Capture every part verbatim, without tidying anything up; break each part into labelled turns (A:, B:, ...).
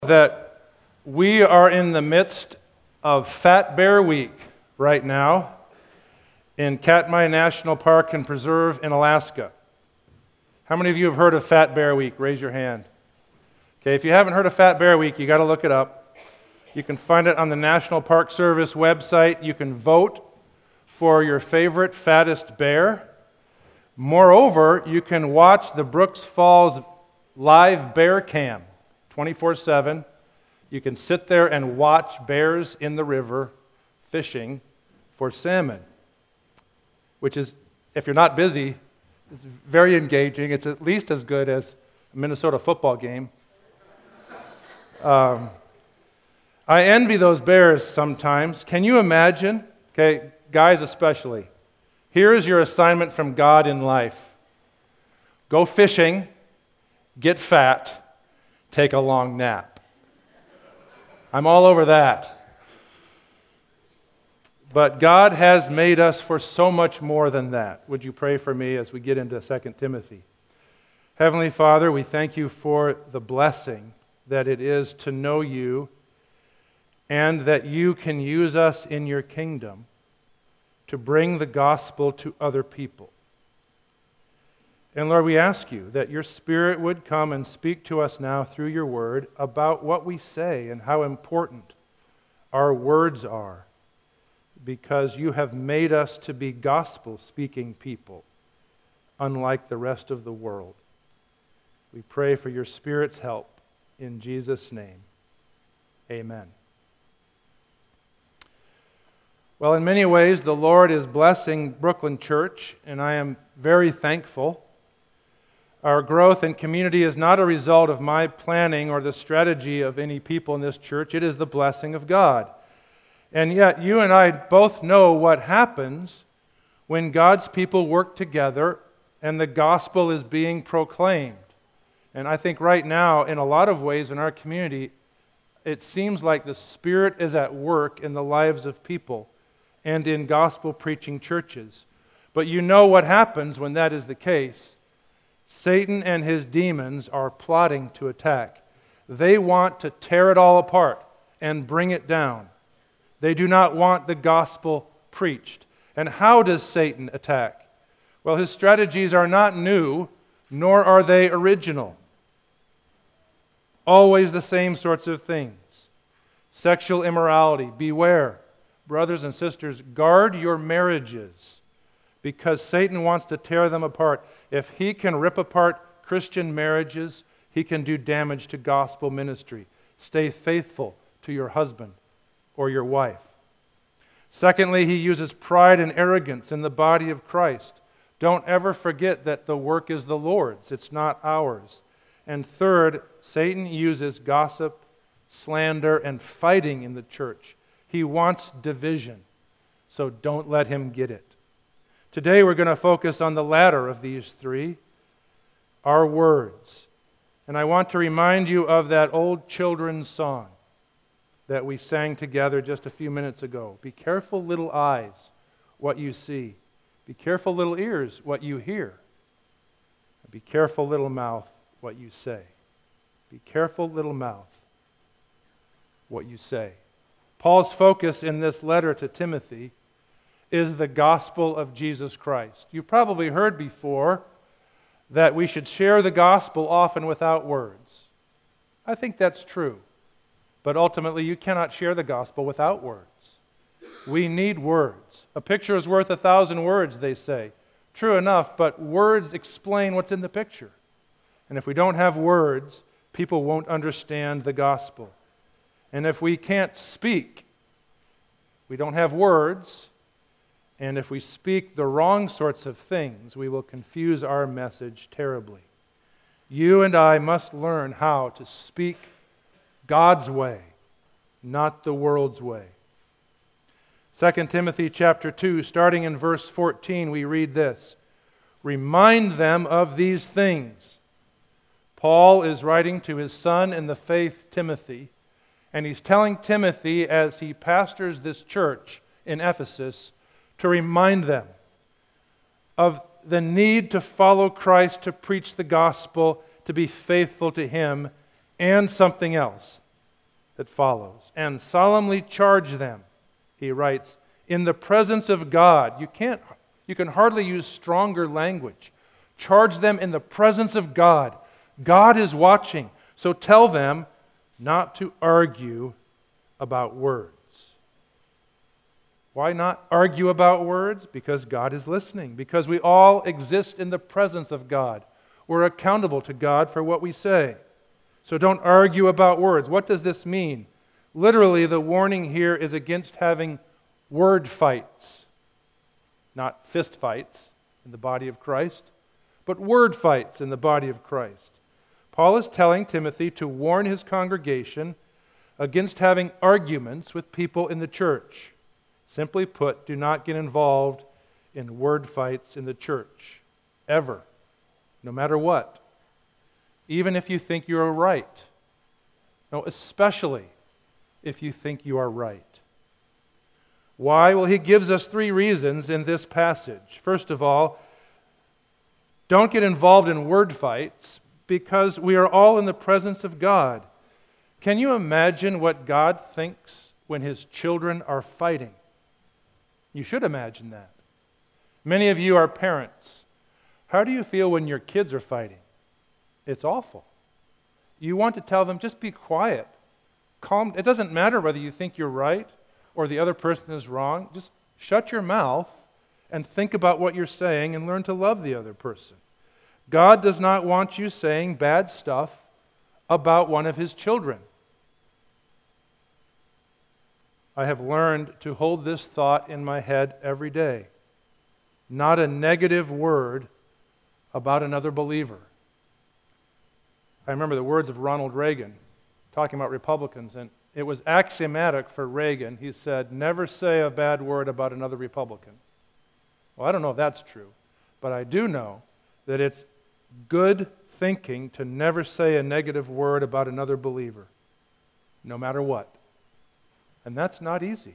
A: That we are in the midst of Fat Bear Week right now in Katmai National Park and Preserve in Alaska. How many of you have heard of Fat Bear Week? Raise your hand. Okay, if you haven't heard of Fat Bear Week, you got to look it up. You can find it on the National Park Service website. You can vote for your favorite fattest bear. Moreover, you can watch the Brooks Falls live bear cam twenty-four seven. You can sit there and watch bears in the river fishing for salmon, which is, if you're not busy, it's very engaging. It's at least as good as a Minnesota football game. Um, I envy those bears sometimes. Can you imagine? Okay, guys especially. Here is your assignment from God in life. Go fishing, get fat, take a long nap. I'm all over that. But God has made us for so much more than that. Would you pray for me as we get into Second Timothy? Heavenly Father, we thank you for the blessing that it is to know you and that you can use us in your kingdom to bring the gospel to other people. And Lord, we ask you that your Spirit would come and speak to us now through your word about what we say and how important our words are, because you have made us to be gospel-speaking people, unlike the rest of the world. We pray for your Spirit's help in Jesus' name. Amen. Well, in many ways, the Lord is blessing Brooklyn Church, and I am very thankful. Our growth and community is not a result of my planning or the strategy of any people in this church. It is the blessing of God. And yet, you and I both know what happens when God's people work together and the gospel is being proclaimed. And I think right now, in a lot of ways in our community, it seems like the Spirit is at work in the lives of people and in gospel-preaching churches. But you know what happens when that is the case. Satan and his demons are plotting to attack. They want to tear it all apart and bring it down. They do not want the gospel preached. And how does Satan attack? Well, his strategies are not new, nor are they original. Always the same sorts of things. Sexual immorality, beware. Brothers and sisters, guard your marriages, because Satan wants to tear them apart. If he can rip apart Christian marriages, he can do damage to gospel ministry. Stay faithful to your husband or your wife. Secondly, he uses pride and arrogance in the body of Christ. Don't ever forget that the work is the Lord's, it's not ours. And third, Satan uses gossip, slander, and fighting in the church. He wants division, so don't let him get it. Today we're going to focus on the latter of these three, our words. And I want to remind you of that old children's song that we sang together just a few minutes ago. Be careful, little eyes, what you see. Be careful, little ears, what you hear. Be careful, little mouth, what you say. Be careful, little mouth, what you say. Paul's focus in this letter to Timothy is the gospel of Jesus Christ. You've probably heard before that we should share the gospel often without words. I think that's true. But ultimately, you cannot share the gospel without words. We need words. A picture is worth a thousand words, they say. True enough, but words explain what's in the picture. And if we don't have words, people won't understand the gospel. And if we can't speak, we don't have words, and if we speak the wrong sorts of things, we will confuse our message terribly. You and I must learn how to speak God's way, not the world's way. Second Timothy chapter two, starting in verse fourteen, we read this. Remind them of these things. Paul is writing to his son in the faith, Timothy, and he's telling Timothy as he pastors this church in Ephesus to remind them of the need to follow Christ, to preach the gospel, to be faithful to Him, and something else. that follows. And solemnly charge them, he writes, in the presence of God. You can't, you can hardly use stronger language. Charge them in the presence of God. God is watching. So tell them not to argue about words. Why not argue about words? Because God is listening. Because we all exist in the presence of God. We're accountable to God for what we say. So don't argue about words. What does this mean? Literally, the warning here is against having word fights. Not fist fights in the body of Christ, but word fights in the body of Christ. Paul is telling Timothy to warn his congregation against having arguments with people in the church. Simply put, do not get involved in word fights in the church, ever, no matter what, even if you think you are right. No, especially if you think you are right. Why? Well, he gives us three reasons in this passage. First of all, don't get involved in word fights because we are all in the presence of God. Can you imagine what God thinks when His children are fighting? You should imagine that. Many of you are parents. How do you feel when your kids are fighting? It's awful. You want to tell them, just be quiet. Calm. It doesn't matter whether you think you're right or the other person is wrong. Just shut your mouth and think about what you're saying and learn to love the other person. God does not want you saying bad stuff about one of His children. I have learned to hold this thought in my head every day. Not a negative word about another believer. I remember the words of Ronald Reagan talking about Republicans, and it was axiomatic for Reagan. He said, never say a bad word about another Republican. Well, I don't know if that's true, but I do know that it's good thinking to never say a negative word about another believer, no matter what. And that's not easy.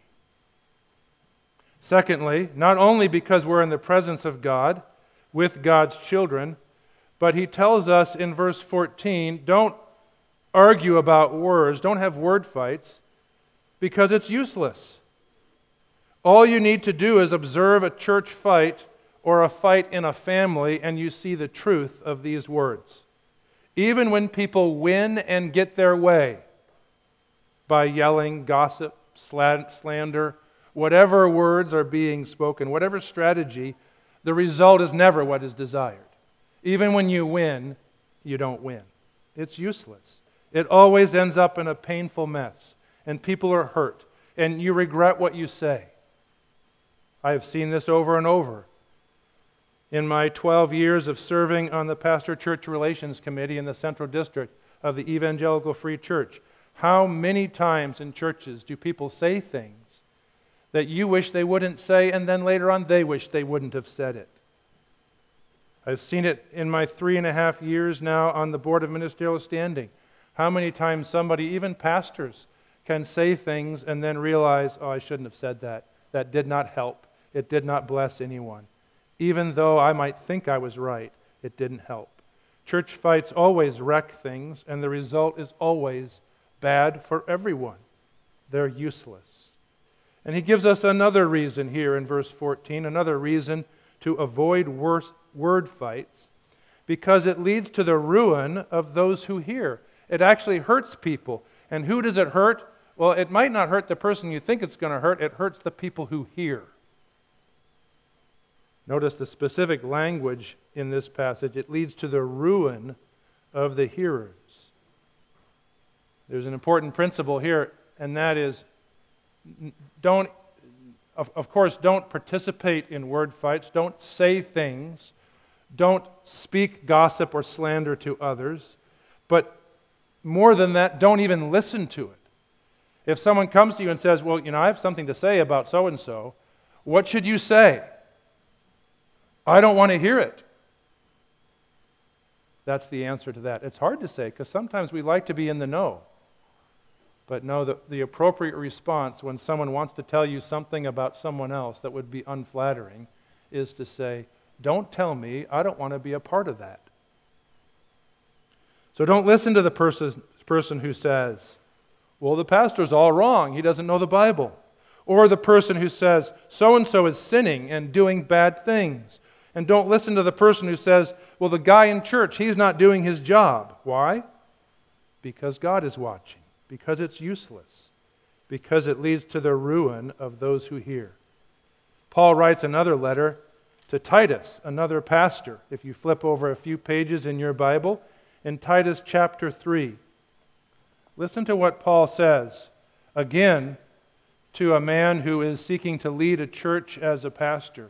A: Secondly, not only because we're in the presence of God, with God's children, but he tells us in verse fourteen, don't argue about words, don't have word fights, because it's useless. All you need to do is observe a church fight or a fight in a family, and you see the truth of these words. Even when people win and get their way by yelling, gossip, slander, whatever words are being spoken, whatever strategy, the result is never what is desired. Even when you win, you don't win. It's useless. It always ends up in a painful mess, and people are hurt, and you regret what you say. I have seen this over and over. In my twelve years of serving on the Pastor-Church Relations Committee in the Central District of the Evangelical Free Church, how many times in churches do people say things that you wish they wouldn't say, and then later on they wish they wouldn't have said it? I've seen it in my three and a half years now on the Board of Ministerial Standing. How many times somebody, even pastors, can say things and then realize, oh, I shouldn't have said that. That did not help. It did not bless anyone. Even though I might think I was right, it didn't help. Church fights always wreck things, and the result is always bad for everyone. They're useless. And he gives us another reason here in verse fourteen, another reason to avoid worse word fights, because it leads to the ruin of those who hear. It actually hurts people. And who does it hurt? Well, it might not hurt the person you think it's going to hurt. It hurts the people who hear. Notice the specific language in this passage. It leads to the ruin of the hearers. There's an important principle here, and that is, don't, of, of course, don't participate in word fights. Don't say things. Don't speak gossip or slander to others. But more than that, don't even listen to it. If someone comes to you and says, well, you know, I have something to say about so-and-so, what should you say? I don't want to hear it. That's the answer to that. It's hard to say because sometimes we like to be in the know. But no, the, the appropriate response when someone wants to tell you something about someone else that would be unflattering is to say, don't tell me, I don't want to be a part of that. So don't listen to the person, person who says, Well, the pastor's all wrong. He doesn't know the Bible. Or the person who says, so-and-so is sinning and doing bad things. And don't listen to the person who says, well, the guy in church, he's not doing his job. Why? Because God is watching. Because it's useless. Because it leads to the ruin of those who hear. Paul writes another letter to Titus, another pastor. If you flip over a few pages in your Bible, in Titus chapter three, listen to what Paul says, again, to a man who is seeking to lead a church as a pastor.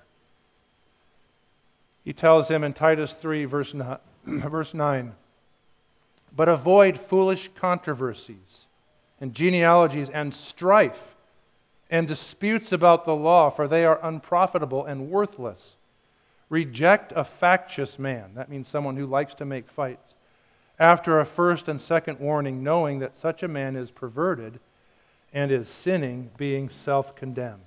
A: He tells him in Titus three, verse nine, but avoid foolish controversies and genealogies and strife and disputes about the law, for they are unprofitable and worthless. Reject a factious man, that means someone who likes to make fights, after a first and second warning, knowing that such a man is perverted and is sinning, being self-condemned.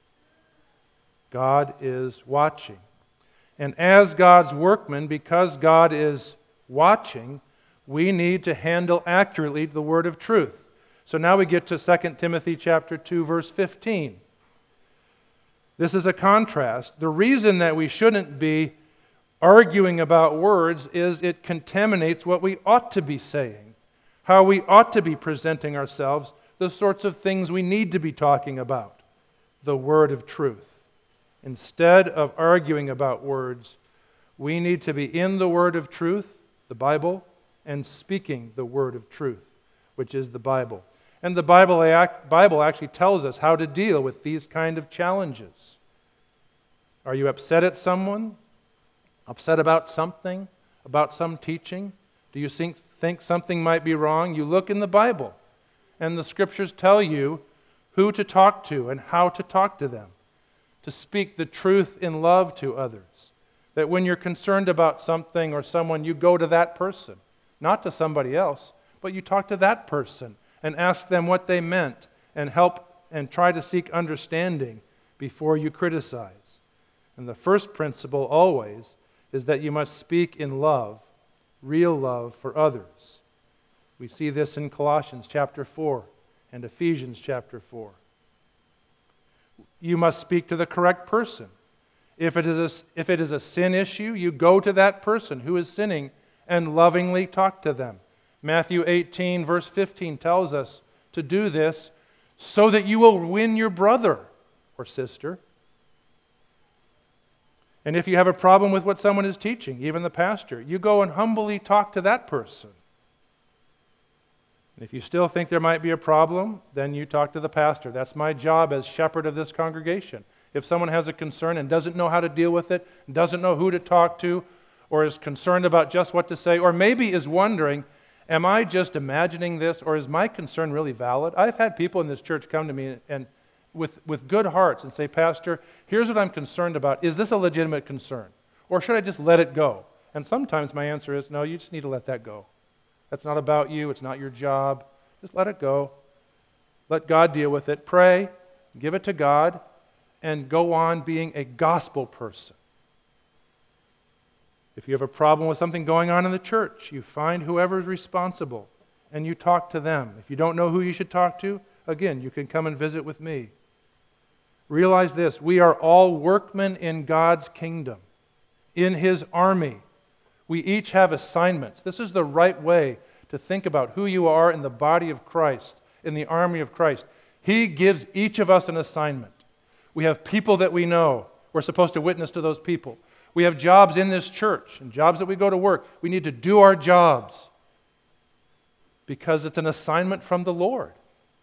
A: God is watching. And as God's workmen, because God is watching, we need to handle accurately the word of truth. So now we get to Second Timothy chapter two, verse fifteen. This is a contrast. The reason that we shouldn't be arguing about words is it contaminates what we ought to be saying, how we ought to be presenting ourselves, the sorts of things we need to be talking about, the word of truth. Instead of arguing about words, we need to be in the word of truth, the Bible, and speaking the word of truth, which is the Bible. And the Bible, Bible actually tells us how to deal with these kind of challenges. Are you upset at someone? Upset about something? About some teaching? Do you think, think something might be wrong? You look in the Bible, and the Scriptures tell you who to talk to and how to talk to them, to speak the truth in love to others. That when you're concerned about something or someone, you go to that person, not to somebody else, but you talk to that person and ask them what they meant and help and try to seek understanding before you criticize. And the first principle always is that you must speak in love, real love for others. We see this in Colossians chapter four and Ephesians chapter four. You must speak to the correct person. If it is a, if it is a sin issue, you go to that person who is sinning and lovingly talk to them. Matthew eighteen, verse fifteen tells us to do this so that you will win your brother or sister. And if you have a problem with what someone is teaching, even the pastor, you go and humbly talk to that person. And if you still think there might be a problem, then you talk to the pastor. That's my job as shepherd of this congregation. If someone has a concern and doesn't know how to deal with it, doesn't know who to talk to, or is concerned about just what to say, or maybe is wondering, am I just imagining this, or is my concern really valid? I've had people in this church come to me and with, with good hearts and say, Pastor, here's what I'm concerned about. Is this a legitimate concern? Or should I just let it go? And sometimes my answer is, no, you just need to let that go. That's not about you. It's not your job. Just let it go. Let God deal with it. Pray, give it to God, and go on being a gospel person. If you have a problem with something going on in the church, you find whoever is responsible and you talk to them. If you don't know who you should talk to, again, you can come and visit with me. Realize this, we are all workmen in God's kingdom, in His army. We each have assignments. This is the right way to think about who you are in the body of Christ, in the army of Christ. He gives each of us an assignment. We have people that we know. We're supposed to witness to those people. We have jobs in this church and jobs that we go to work. We need to do our jobs because it's an assignment from the Lord.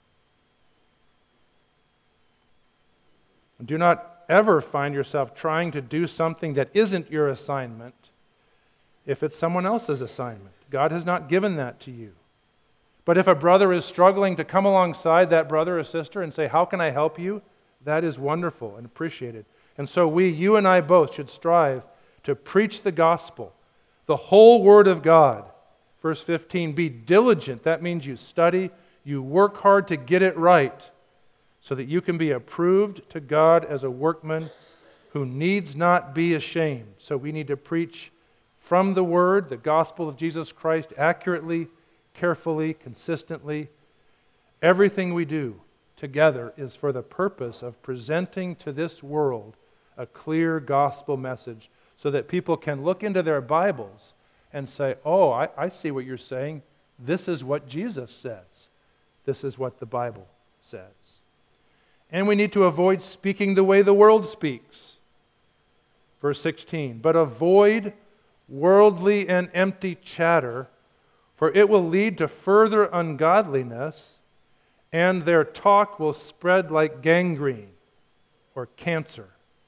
A: And do not ever find yourself trying to do something that isn't your assignment if it's someone else's assignment. God has not given that to you. But if a brother is struggling, to come alongside that brother or sister and say, how can I help you? That is wonderful and appreciated. And so we, you and I both, should strive to preach the gospel, the whole Word of God. Verse fifteen, be diligent. That means you study, you work hard to get it right so that you can be approved to God as a workman who needs not be ashamed. So we need to preach from the Word, the gospel of Jesus Christ, accurately, carefully, consistently, Everything we do together is for the purpose of presenting to this world a clear gospel message so that people can look into their Bibles and say, oh, I, I see what you're saying. This is what Jesus says. This is what the Bible says. And we need to avoid speaking the way the world speaks. Verse sixteen, but avoid worldly and empty chatter, for it will lead to further ungodliness, and their talk will spread like gangrene or cancer.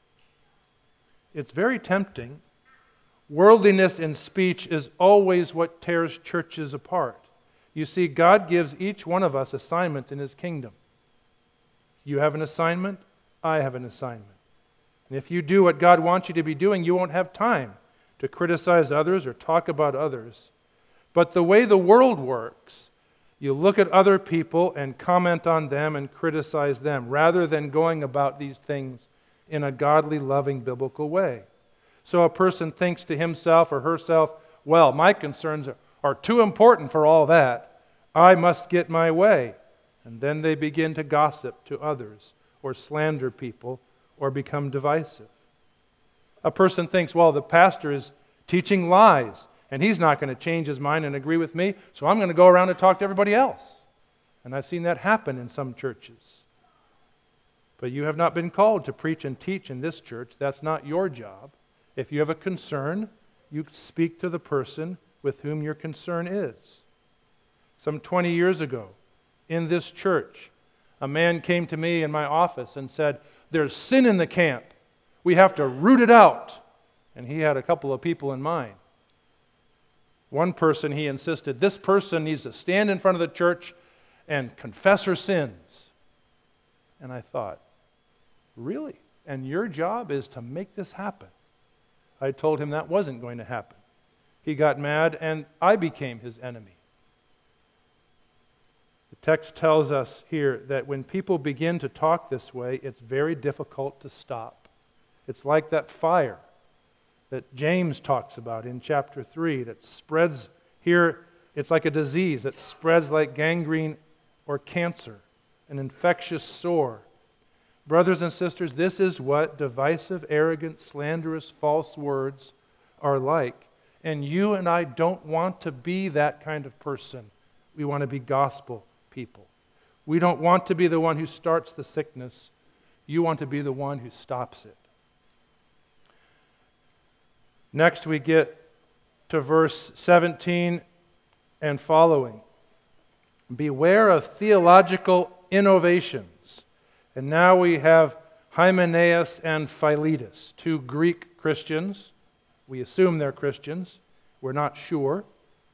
A: It's very tempting. Worldliness in speech is always what tears churches apart. You see, God gives each one of us assignments in His kingdom. You have an assignment, I have an assignment. And if you do what God wants you to be doing, you won't have time to criticize others or talk about others. But the way the world works, you look at other people and comment on them and criticize them, rather than going about these things in a godly, loving, biblical way. So a person thinks to himself or herself, well, my concerns are, are too important for all that. I must get my way. And then they begin to gossip to others or slander people or become divisive. A person thinks, well, the pastor is teaching lies and he's not going to change his mind and agree with me, so I'm going to go around and talk to everybody else. And I've seen that happen in some churches. But you have not been called to preach and teach in this church. That's not your job. If you have a concern, you speak to the person with whom your concern is. Some twenty years ago, in this church, a man came to me in my office and said, there's sin in the camp. We have to root it out. And he had a couple of people in mind. One person, he insisted, this person needs to stand in front of the church and confess her sins. And I thought, really? And your job is to make this happen? I told him that wasn't going to happen. He got mad and I became his enemy. The text tells us here that when people begin to talk this way, it's very difficult to stop. It's like that fire that James talks about in chapter three that spreads here. It's like a disease that spreads like gangrene or cancer, an infectious sore. Brothers and sisters, this is what divisive, arrogant, slanderous, false words are like. And you and I don't want to be that kind of person. We want to be gospel people. We don't want to be the one who starts the sickness. You want to be the one who stops it. Next we get to verse seventeen and following. Beware of theological innovations. And now we have Hymenaeus and Philetus, two Greek Christians. We assume they're Christians. We're not sure.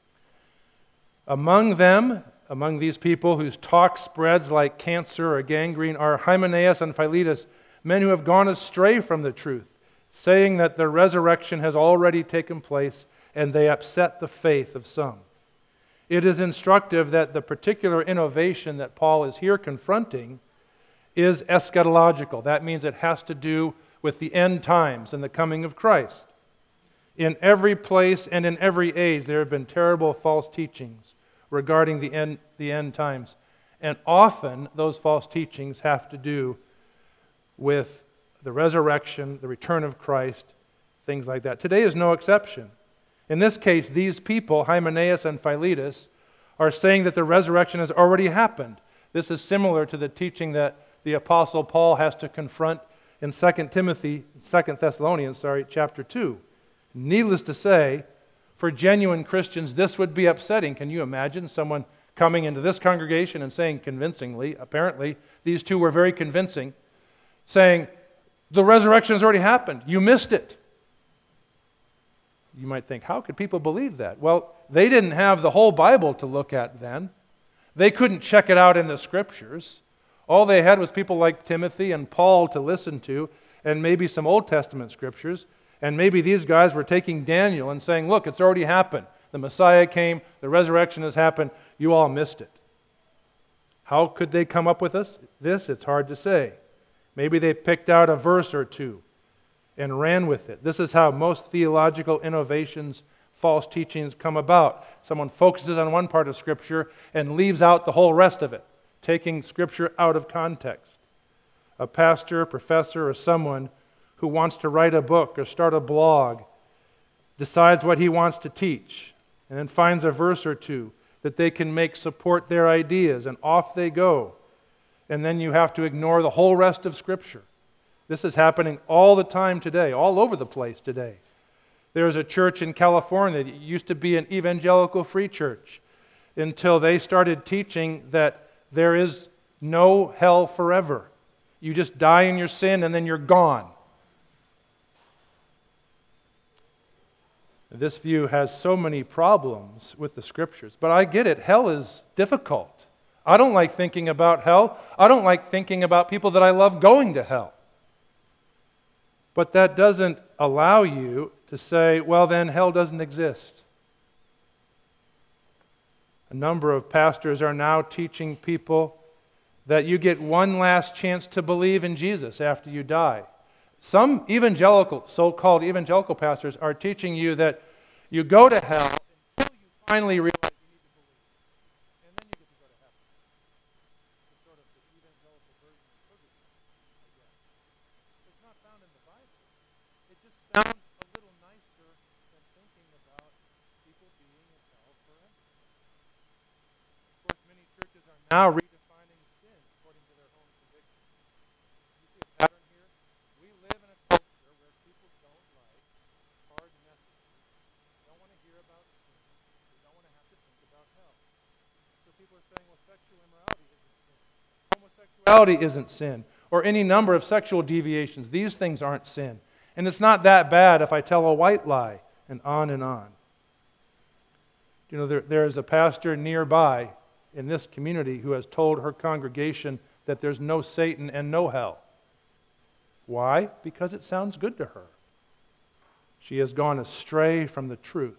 A: Among them, among these people whose talk spreads like cancer or gangrene, are Hymenaeus and Philetus, men who have gone astray from the truth, saying that the resurrection has already taken place, and they upset the faith of some. It is instructive that the particular innovation that Paul is here confronting is eschatological. That means it has to do with the end times and the coming of Christ. In every place and in every age, there have been terrible false teachings regarding the end, the end times. And often, those false teachings have to do with the resurrection, the return of Christ, things like that. Today is no exception. In this case, these people, Hymenaeus and Philetus, are saying that the resurrection has already happened. This is similar to the teaching that the Apostle Paul has to confront in Second Timothy, Second Thessalonians, sorry, chapter two. Needless to say, for genuine Christians, this would be upsetting. Can you imagine someone coming into this congregation and saying convincingly, apparently these two were very convincing, saying, the resurrection has already happened. You missed it. You might think, how could people believe that? Well, they didn't have the whole Bible to look at then. They couldn't check it out in the Scriptures. All they had was people like Timothy and Paul to listen to, and maybe some Old Testament Scriptures. And maybe these guys were taking Daniel and saying, look, it's already happened. The Messiah came, the resurrection has happened, you all missed it. How could they come up with this? This, it's hard to say. Maybe they picked out a verse or two and ran with it. This is how most theological innovations, false teachings come about. Someone focuses on one part of Scripture and leaves out the whole rest of it. taking Scripture out of context. A pastor, professor, or someone who wants to write a book or start a blog decides what he wants to teach and then finds a verse or two that they can make support their ideas, and off they go. And then you have to ignore the whole rest of Scripture. This is happening all the time today, all over the place today. There's a church in California that used to be an evangelical free church until they started teaching that there is no hell forever. You just die in your sin and then you're gone. This view has so many problems with the Scriptures, but I get it. Hell is difficult. I don't like thinking about hell. I don't like thinking about people that I love going to hell. But that doesn't allow you to say, well, then hell doesn't exist. A number of pastors are now teaching people that you get one last chance to believe in Jesus after you die. Some evangelical, so-called evangelical pastors are teaching you that you go to hell until you finally realize you need to believe. And then you get to go to heaven. It's sort of the evangelical version of purgatory, I guess. It's not found in the Bible. It just sounds a little nicer than thinking about people being in hell forever. Of course, many churches are now redefining sin according to their own convictions. You see a pattern here? We live in a culture where people don't like hard messages. They don't want to hear about sin. They don't want to have to think about hell. So people are saying, well, sexual immorality isn't sin. Homosexuality isn't sin. Or any number of sexual deviations. These things aren't sin. And it's not that bad if I tell a white lie, and on and on. You know, there, there is a pastor nearby in this community who has told her congregation that there's no Satan and no hell. Why? Because it sounds good to her. She has gone astray from the truth.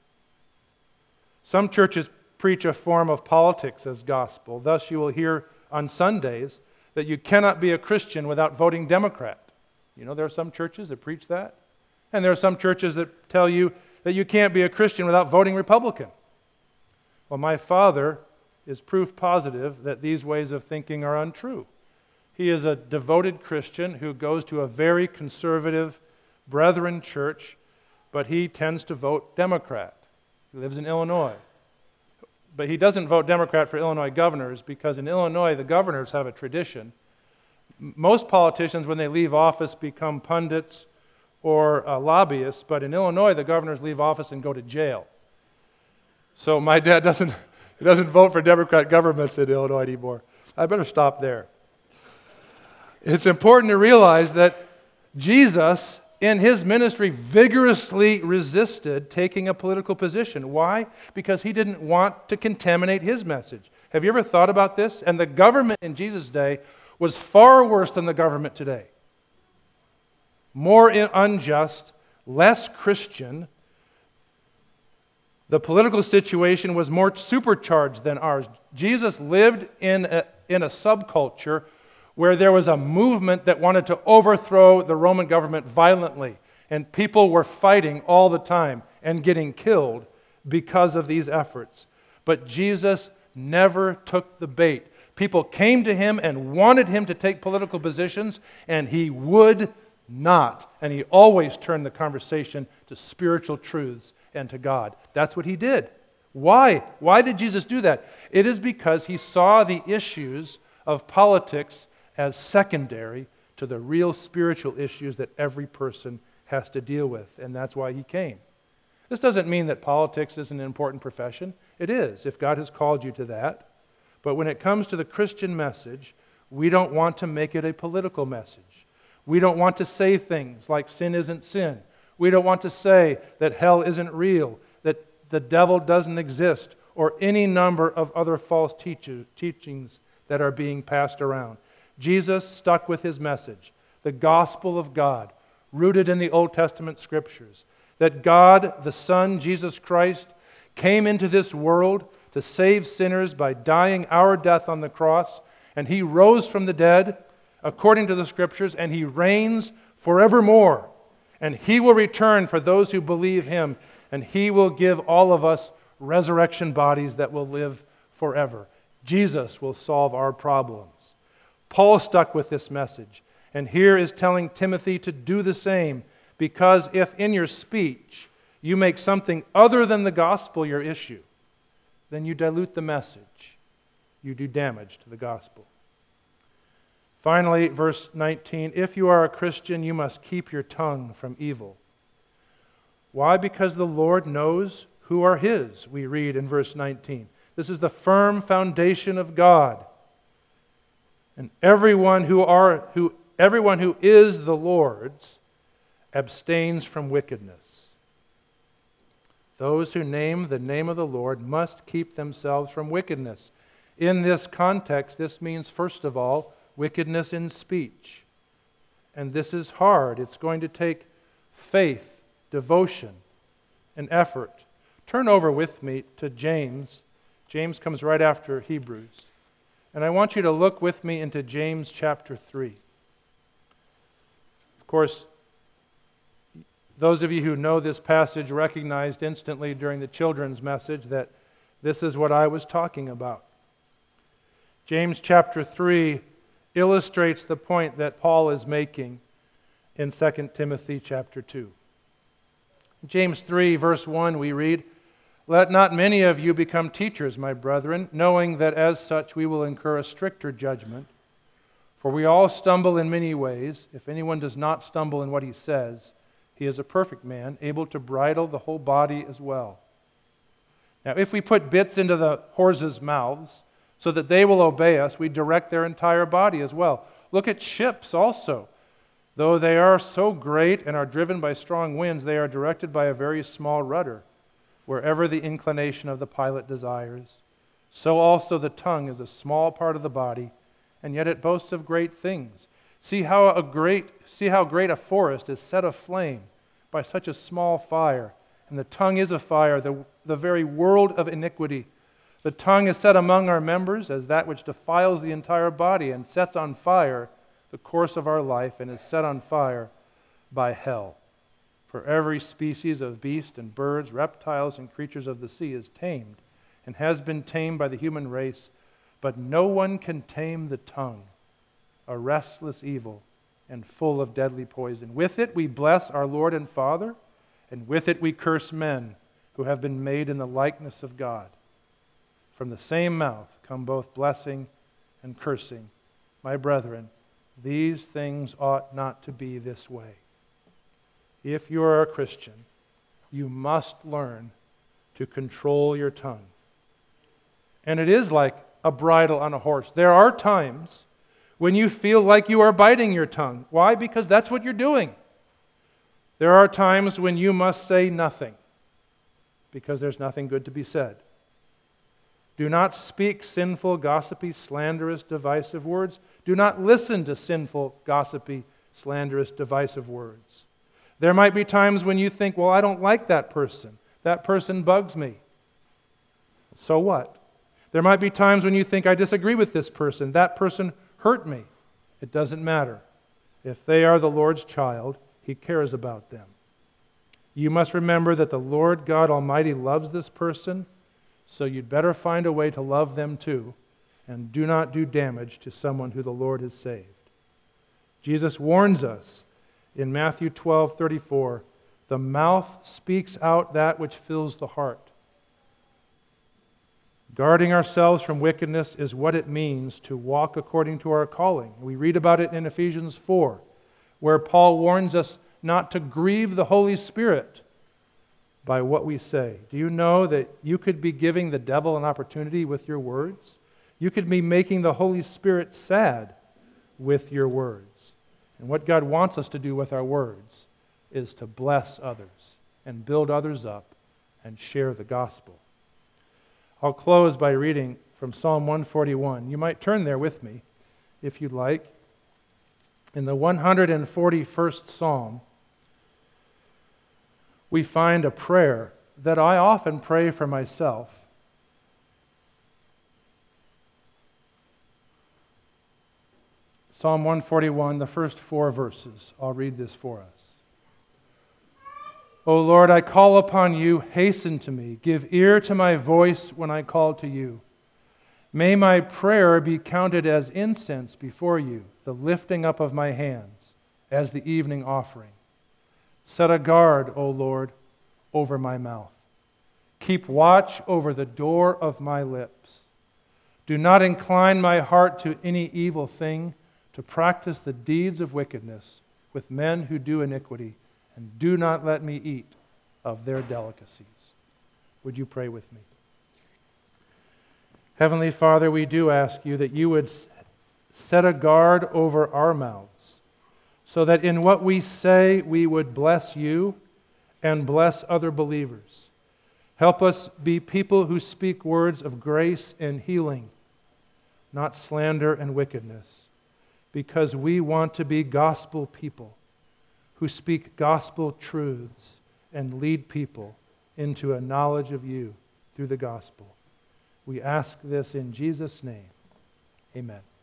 A: Some churches preach a form of politics as gospel. Thus you will hear on Sundays that you cannot be a Christian without voting Democrat. You know, there are some churches that preach that. And there are some churches that tell you that you can't be a Christian without voting Republican. Well, my father is proof positive that these ways of thinking are untrue. He is a devoted Christian who goes to a very conservative Brethren church, but he tends to vote Democrat. He lives in Illinois. But he doesn't vote Democrat for Illinois governors because in Illinois the governors have a tradition. Most politicians, when they leave office, become pundits or uh, lobbyists, but in Illinois the governors leave office and go to jail. So my dad doesn't, he doesn't vote for Democrat governments in Illinois anymore. I better stop there. It's important to realize that Jesus, in his ministry, vigorously resisted taking a political position. Why? Because he didn't want to contaminate his message. Have you ever thought about this? And the government in Jesus' day was far worse than the government today. More unjust, less Christian. The political situation was more supercharged than ours. Jesus lived in a, in a subculture where there was a movement that wanted to overthrow the Roman government violently. And people were fighting all the time and getting killed because of these efforts. But Jesus never took the bait. People came to him and wanted him to take political positions, and he would not. And he always turned the conversation to spiritual truths and to God. That's what he did. Why? Why did Jesus do that? It is because he saw the issues of politics as secondary to the real spiritual issues that every person has to deal with, and that's why he came. This doesn't mean that politics isn't an important profession. It is, if God has called you to that. But when it comes to the Christian message, we don't want to make it a political message. We don't want to say things like sin isn't sin. We don't want to say that hell isn't real, that the devil doesn't exist, or any number of other false teach- teachings that are being passed around. Jesus stuck with his message, the gospel of God, rooted in the Old Testament scriptures, that God, the Son, Jesus Christ, came into this world to save sinners by dying our death on the cross, and he rose from the dead according to the scriptures, and he reigns forevermore. And he will return for those who believe him, and he will give all of us resurrection bodies that will live forever. Jesus will solve our problems. Paul stuck with this message, and here is telling Timothy to do the same, because if in your speech you make something other than the gospel your issue, then you dilute the message. You do damage to the gospel. Finally, verse nineteen, if you are a Christian, you must keep your tongue from evil. Why? Because the Lord knows who are His, we read in verse nineteen. This is the firm foundation of God. And everyone who are who everyone who is the Lord's abstains from wickedness. Those who name the name of the Lord must keep themselves from wickedness. In this context, this means, first of all, wickedness in speech. And this is hard. It's going to take faith, devotion, and effort. Turn over with me to James. James comes right after Hebrews. And I want you to look with me into James chapter three. Of course, those of you who know this passage recognized instantly during the children's message that this is what I was talking about. James chapter three illustrates the point that Paul is making in Second Timothy chapter two. James three, verse one, we read, let not many of you become teachers, my brethren, knowing that as such we will incur a stricter judgment. For we all stumble in many ways. If anyone does not stumble in what he says, he is a perfect man, able to bridle the whole body as well. Now, if we put bits into the horses' mouths so that they will obey us, we direct their entire body as well. Look at ships also. Though they are so great and are driven by strong winds, they are directed by a very small rudder, wherever the inclination of the pilot desires. So also the tongue is a small part of the body, and yet it boasts of great things. See how a great, see how great a forest is set aflame by such a small fire. And the tongue is a fire, the, the very world of iniquity. The tongue is set among our members as that which defiles the entire body and sets on fire the course of our life and is set on fire by hell. For every species of beast and birds, reptiles, and creatures of the sea is tamed and has been tamed by the human race, but no one can tame the tongue, a restless evil and full of deadly poison. With it we bless our Lord and Father, and with it we curse men who have been made in the likeness of God. From the same mouth come both blessing and cursing. My brethren, these things ought not to be this way. If you are a Christian, you must learn to control your tongue. And it is like a bridle on a horse. There are times when you feel like you are biting your tongue. Why? Because that's what you're doing. There are times when you must say nothing, because there's nothing good to be said. Do not speak sinful, gossipy, slanderous, divisive words. Do not listen to sinful, gossipy, slanderous, divisive words. There might be times when you think, well, I don't like that person. That person bugs me. So what? There might be times when you think, I disagree with this person. That person hurt me. It doesn't matter. If they are the Lord's child, He cares about them. You must remember that the Lord God Almighty loves this person, so you'd better find a way to love them too, and do not do damage to someone who the Lord has saved. Jesus warns us in Matthew twelve thirty-four, the mouth speaks out that which fills the heart. Guarding ourselves from wickedness is what it means to walk according to our calling. We read about it in Ephesians four, where Paul warns us not to grieve the Holy Spirit by what we say. Do you know that you could be giving the devil an opportunity with your words? You could be making the Holy Spirit sad with your words. And what God wants us to do with our words is to bless others and build others up and share the gospel. I'll close by reading from Psalm one forty-one. You might turn there with me if you'd like. In the one hundred forty-first Psalm, we find a prayer that I often pray for myself. Psalm one forty-one, the first four verses. I'll read this for us. O Lord, I call upon you, hasten to me. Give ear to my voice when I call to you. May my prayer be counted as incense before you, the lifting up of my hands as the evening offering. Set a guard, O Lord, over my mouth. Keep watch over the door of my lips. Do not incline my heart to any evil thing, to practice the deeds of wickedness with men who do iniquity, and do not let me eat of their delicacies. Would you pray with me? Heavenly Father, we do ask you that you would set a guard over our mouths, so that in what we say we would bless you and bless other believers. Help us be people who speak words of grace and healing, not slander and wickedness, because we want to be gospel people who speak gospel truths and lead people into a knowledge of you through the gospel. We ask this in Jesus' name. Amen.